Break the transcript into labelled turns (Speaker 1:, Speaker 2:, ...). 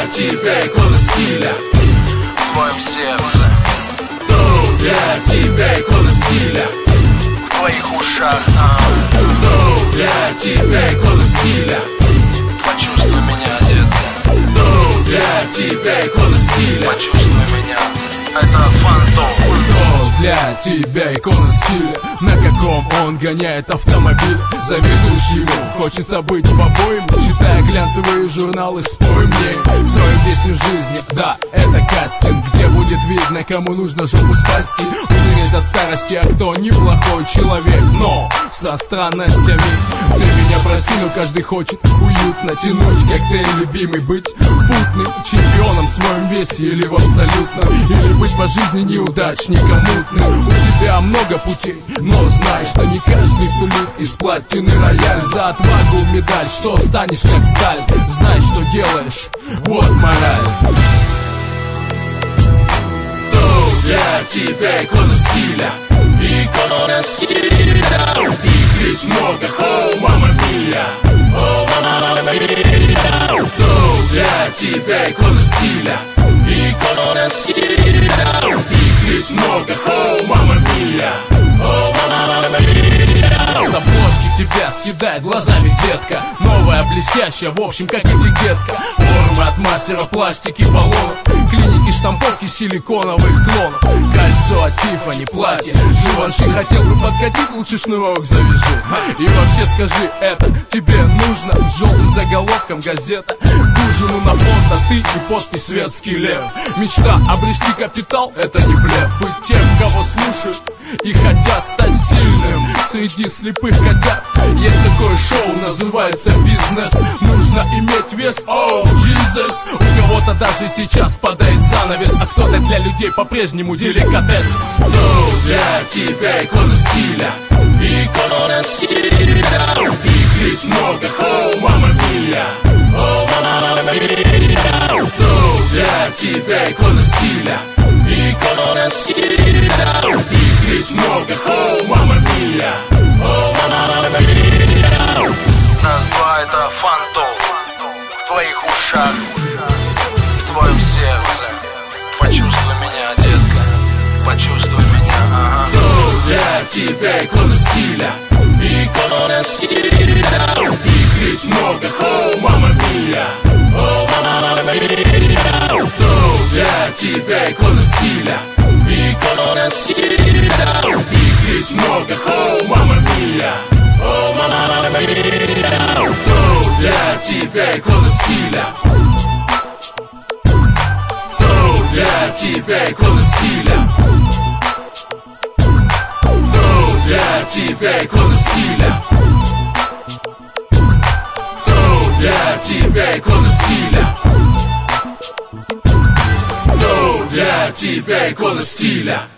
Speaker 1: тебя икона стиля
Speaker 2: в твоем сердце,
Speaker 1: кто для тебя икона стиля
Speaker 2: в твоих ушах,
Speaker 1: кто для тебя икона стиля,
Speaker 2: почувствуй меня, детка,
Speaker 1: кто для тебя икона стиля,
Speaker 2: почувствуй меня, это фантом.
Speaker 1: Кто для тебя икона стиля, на каком он гоняет автомобиль. Заведующему хочется быть в обоим, читая глянцевые журналы, спой мне свою песню жизни. Да, это кастинг, где будет видно, кому нужно жопу спасти, умереть от старости, а кто неплохой человек, но со странностями. Ты меня прости, но каждый хочет уютно тянуть коктейль любимый, быть путным чемпионом в своем весе или в абсолютном, или быть по жизни неудачником мутным. У тебя много путей, но знай, что не каждый сулит из платины рояль. За отвагу медаль, что станешь как сталь, знай, что делаешь, вот мораль. Кто для тебя икона стиля, икона стиля, их ведь много, о, мама мия, о, мама мия. Кто для тебя икона стиля, икона стиля, их ведь много, о, мама мия, о, мама мия. С обложки тебя съедает глазами детка, новая, блестящая, в общем, как этикетка. Формы от мастера пластики, баллонов, клиники, штамповки силиконовых клонов, кольцо от Тиффани, платье Живанши. Хотел бы подкатить, лучше шнурок завяжу. И вообще скажи, это тебе нужно? С желтым заголовком газета, дюжину на фронт, а ты и подпись «Светский лев». Мечта обрести капитал — это не блеф. Быть тем, кого слушают и хотят стать сильным среди слепых котят. Есть такое шоу, называется «Бизнес». Нужно иметь вес, оу, Jesus. У кого-то даже сейчас падает занавес, а кто-то для людей по-прежнему деликатес. Кто для тебя икона стиля, икона стиля, их ведь много, о, мама мия, о, мама мия. Кто для тебя икона стиля, икона стиля, их ведь много, о, мама мия, о, мама мия.
Speaker 2: Нас два — это фантом в твоих ушах, в твоем сердце, почувствуй меня, детка, почувствуй меня, ага.
Speaker 1: Кто для тебя икона стиля, икона стиля, их ведь много, о, мама мия, о, мама мия. Кто для тебя икона стиля, икона стиля, их ведь много, о, мама мия, о, мама мия. Кто для тебя икона стиля, кто для тебя икона стиля, кто для тебя икона стиля, кто для тебя икона стиля, кто для тебя икона стиля.